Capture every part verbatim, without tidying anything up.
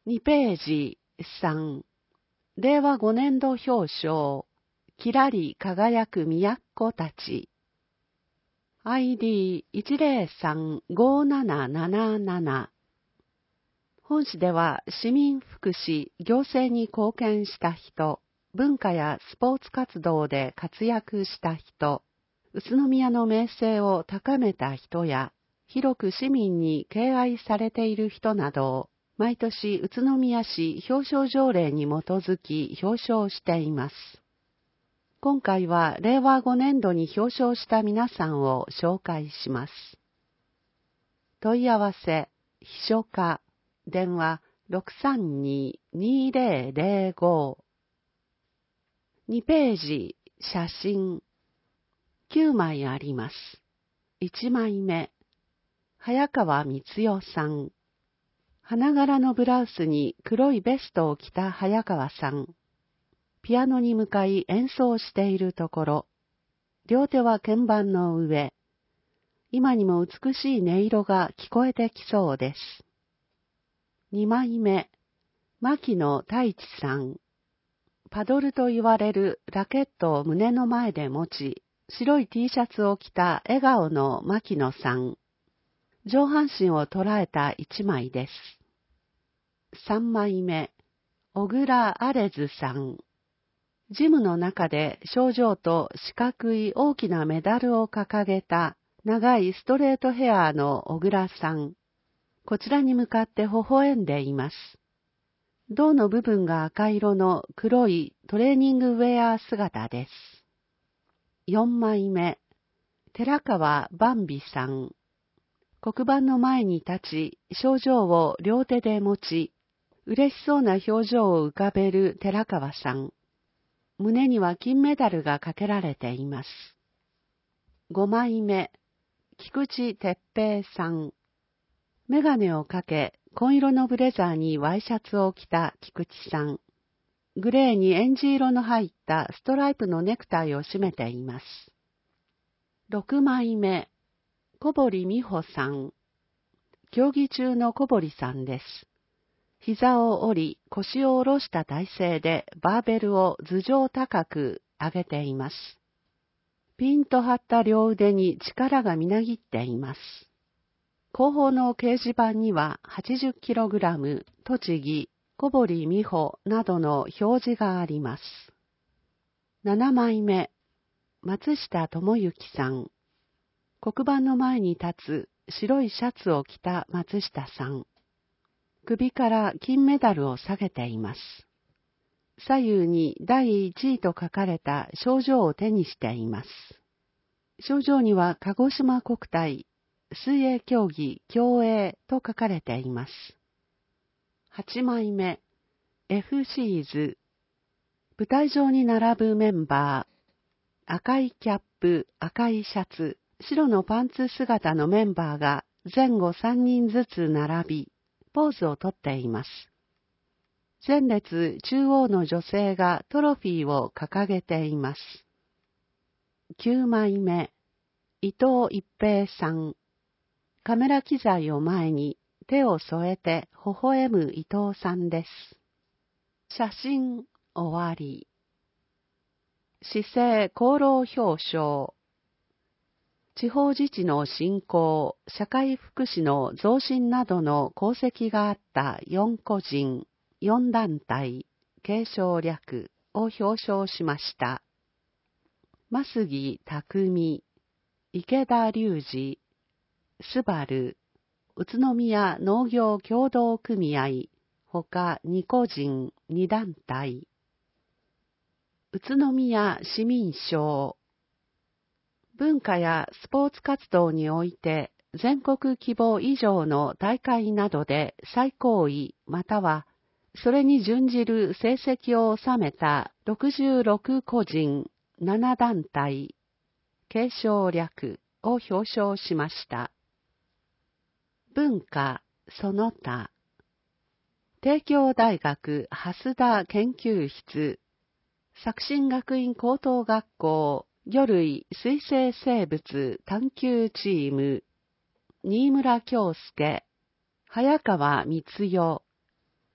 にページさん、れいわごねんど表彰、きらり輝く都たち。アイディーいちゼロさんごーなななななな。本誌では市民福祉、行政に貢献した人、文化やスポーツ活動で活躍した人、宇都宮の名声を高めた人や、広く市民に敬愛されている人などを、毎年宇都宮市表彰条例に基づき表彰しています。今回はれいわごねんどに表彰した皆さんを紹介します。問い合わせ、秘書課、電話 ろくさんにーにーぜろぜろご。にページ、写真。きゅうまいあります。いちまいめ。早川光代さん。花柄のブラウスに黒いベストを着た早川さん。ピアノに向かい演奏しているところ。両手は鍵盤の上。今にも美しい音色が聞こえてきそうです。にまいめ。牧野太一さん。パドルと言われるラケットを胸の前で持ち、白い T シャツを着た笑顔の牧野さん。上半身を捉えた一枚です。さんまいめ。小倉アレズさん。ジムの中で賞状と四角い大きなメダルを掲げた長いストレートヘアの小倉さん。こちらに向かって微笑んでいます。胴の部分が赤色の黒いトレーニングウェア姿です。よんまいめ。寺川バンビさん。黒板の前に立ち、賞状を両手で持ち、嬉しそうな表情を浮かべる寺川さん。胸には金メダルがかけられています。ごまいめ。菊池哲平さん。メガネをかけ、紺色のブレザーにワイシャツを着た菊池さん。グレーにエンジ色の入ったストライプのネクタイを締めています。ろくまいめ。小堀美穂さん。競技中の小堀さんです。膝を折り、腰を下ろした体勢でバーベルを頭上高く上げています。ピンと張った両腕に力がみなぎっています。後方の掲示板には はちじゅっキログラム、栃木、小堀美穂などの表示があります。ななまいめ。松下智之さん。黒板の前に立つ白いシャツを着た松下さん。首から金メダルを下げています。左右にだいいちいと書かれた賞状を手にしています。賞状には鹿児島国体、水泳競技競泳と書かれています。はちまいめ。F シーズ。舞台上に並ぶメンバー。赤いキャップ、赤いシャツ、白のパンツ姿のメンバーが前後さんにんずつ並び、ポーズをとっています。前列中央の女性がトロフィーを掲げています。きゅうまいめ。伊藤一平さん。カメラ機材を前に手を添えて微笑む伊藤さんです。写真終わり。市政功労表彰。地方自治の振興、社会福祉の増進などの功績があったよん個人、よん団体、継承略を表彰しました。増木匠、池田隆二、スバル、宇都宮農業協同組合、ほかに個人、に団体。宇都宮市民賞。文化やスポーツ活動において全国規模以上の大会などで最高位またはそれに準じる成績を収めたろくじゅうろく個人、なな団体、継承略を表彰しました。文化その他。帝京大学蓮田研究室、作新学院高等学校魚類水生生物探究チーム、新村京介、早川光代、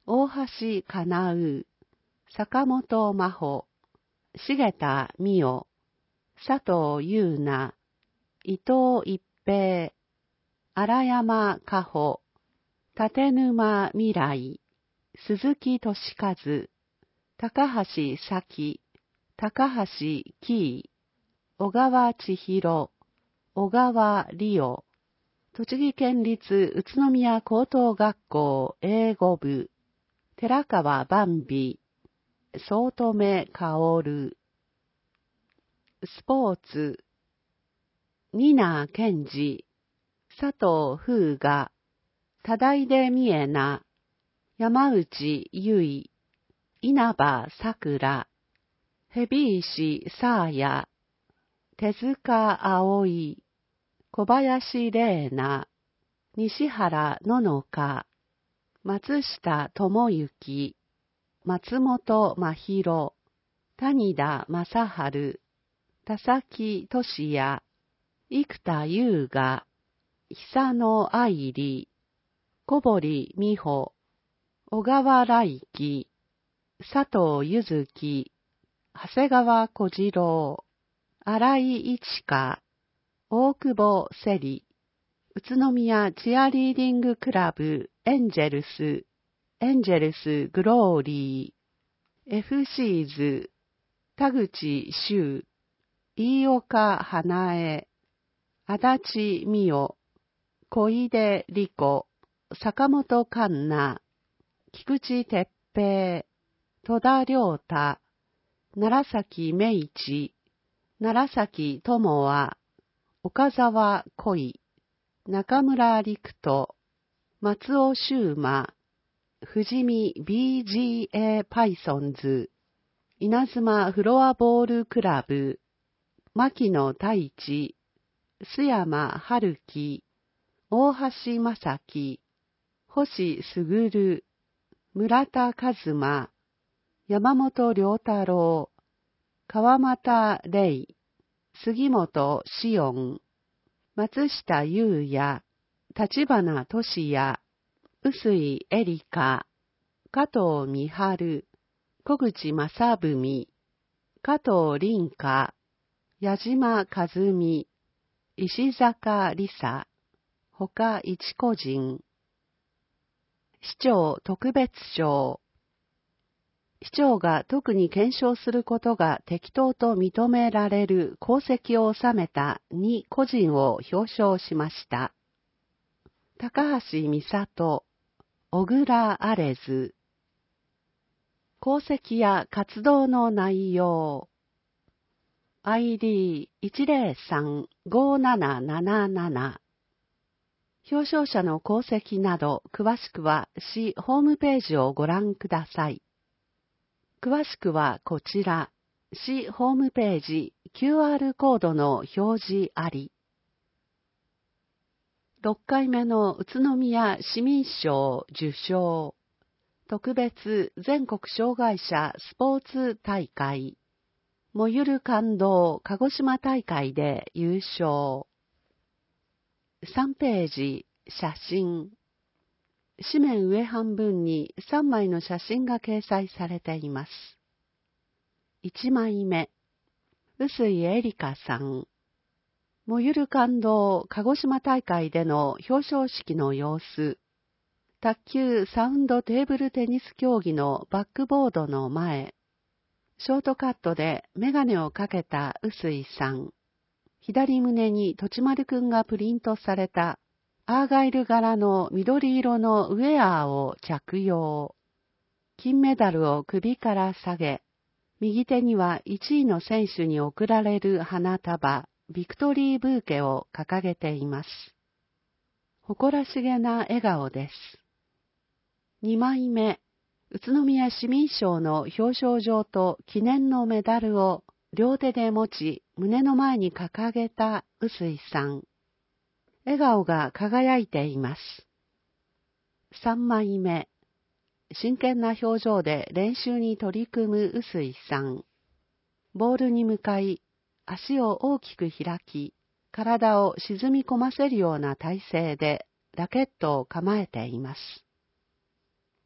大橋かなう、坂本真帆、重田美代、佐藤優奈、伊藤一平、荒山加穂、立沼未来、鈴木俊和、高橋咲、高橋紀、小川千尋、小川理央、栃木県立宇都宮高等学校英語部、寺川万美、早乙女薫、スポーツ、ニナ健二、佐藤風雅、忠出美恵那、山内結衣、稲葉さくら、蛇石沙耶、手塚葵、小林玲奈、西原ののか、松下智之、松本真宙、谷田正治、田崎俊也、生田優雅、久野愛理、小堀美穂、小川来輝、佐藤ゆずき、長谷川小次郎、新井一花、大久保セリ、宇都宮チアリーディングクラブエンジェルス、エンジェルスグローリー、エフシーズ、田口修、飯岡花江、足立美代、小出理子、坂本環奈、菊池哲平、戸田良太、楢崎明一、楢崎智和、岡沢恋、中村陸斗、松尾修馬、富見 ビージーエー パイソンズ、稲妻フロアボールクラブ、牧野太一、須山春樹、大橋正樹、星卓、村田和馬、山本良太郎、川又玲、杉本紫音、松下優也、立花俊也、臼井エリカ、加藤美春、小口正文、加藤凛香、矢島和美、石坂理沙、他一個人。市長特別賞。市長が特に検証することが適当と認められる功績を収めたに個人を表彰しました。高橋美里、小倉アレズ。功績や活動の内容。アイディー いちゼロさん ごーなななななな。表彰者の功績など詳しくは市ホームページをご覧ください。詳しくはこちら、市ホームページ キューアール コードの表示あり。ろっかいめの宇都宮市民賞受賞。特別全国障害者スポーツ大会。燃ゆる感動鹿児島大会で優勝。さんページ、写真。紙面上半分にさんまいの写真が掲載されています。いちまいめ、臼井エリカさん。燃ゆる感動鹿児島大会での表彰式の様子。卓球サウンドテーブルテニス競技のバックボードの前。ショートカットでメガネをかけた臼井さん。左胸にとちまるくんがプリントされたアーガイル柄の緑色のウェアを着用。金メダルを首から下げ、右手にはいちいの選手に贈られる花束、ビクトリーブーケを掲げています。誇らしげな笑顔です。にまいめ、宇都宮市民賞の表彰状と記念のメダルを両手で持ち、胸の前に掲げた臼井さん。笑顔が輝いています。さんまいめ、真剣な表情で練習に取り組む臼井さん。ボールに向かい、足を大きく開き、体を沈み込ませるような体勢でラケットを構えています。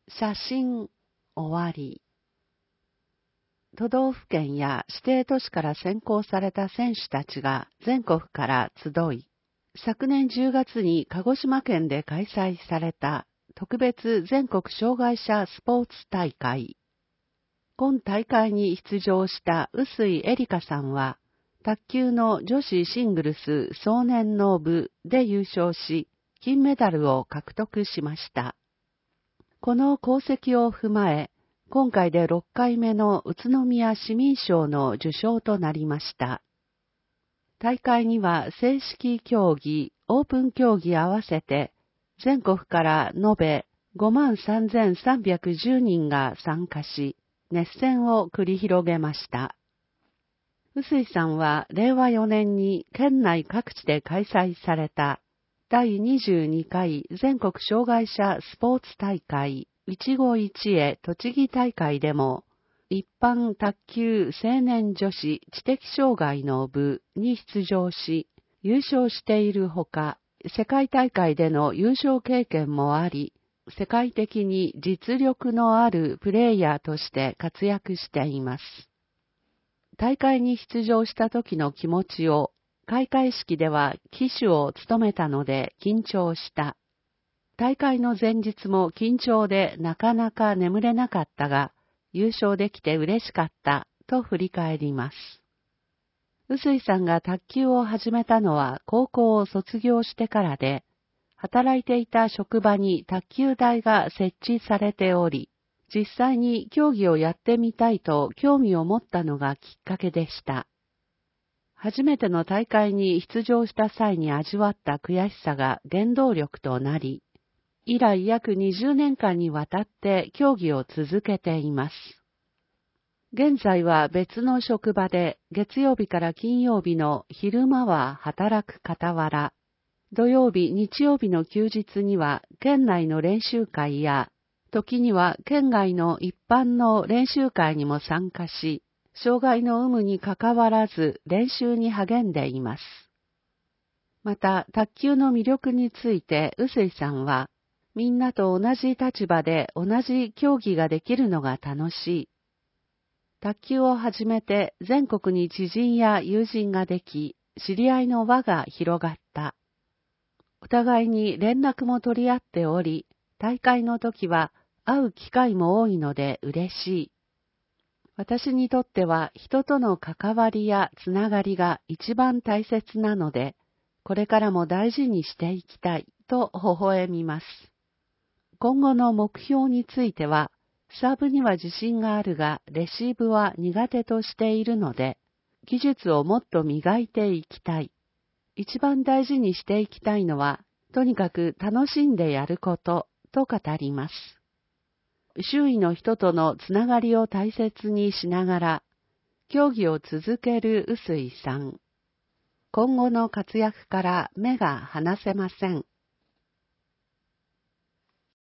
写真終わり。都道府県や指定都市から選考された選手たちが全国から集い、昨年じゅうがつに鹿児島県で開催された特別全国障害者スポーツ大会。今大会に出場した臼井絵里香さんは、卓球の女子シングルス壮年の部で優勝し、金メダルを獲得しました。この功績を踏まえ、今回でろっかいめの宇都宮市民賞の受賞となりました。大会には正式競技、オープン競技合わせて、全国から延べ ごまんさんぜんさんびゃくじゅうにんが参加し、熱戦を繰り広げました。臼井さんはれいわよねんに県内各地で開催されただいにじゅうにかい全国障害者スポーツ大会いちごいちへ栃木大会でも一般卓球青年女子知的障害の部に出場し優勝しているほか、世界大会での優勝経験もあり、世界的に実力のあるプレーヤーとして活躍しています。大会に出場した時の気持ちを、開会式では旗手を務めたので緊張した。大会の前日も緊張でなかなか眠れなかったが、優勝できて嬉しかったと振り返ります。臼井さんが卓球を始めたのは高校を卒業してからで、働いていた職場に卓球台が設置されており、実際に競技をやってみたいと興味を持ったのがきっかけでした。初めての大会に出場した際に味わった悔しさが原動力となり、以来約にじゅうねんかんにわたって競技を続けています。現在は別の職場で月曜日から金曜日の昼間は働く傍ら、土曜日、日曜日の休日には県内の練習会や、時には県外の一般の練習会にも参加し、障害の有無にかかわらず練習に励んでいます。また、卓球の魅力について臼井さんは、みんなと同じ立場で同じ競技ができるのが楽しい。卓球を始めて全国に知人や友人ができ、知り合いの輪が広がった。お互いに連絡も取り合っており、大会の時は会う機会も多いので嬉しい。私にとっては人との関わりやつながりが一番大切なので、これからも大事にしていきたいと微笑みます。今後の目標については、サーブには自信があるが、レシーブは苦手としているので、技術をもっと磨いていきたい。一番大事にしていきたいのは、とにかく楽しんでやること、と語ります。周囲の人とのつながりを大切にしながら、競技を続ける臼井さん。今後の活躍から目が離せません。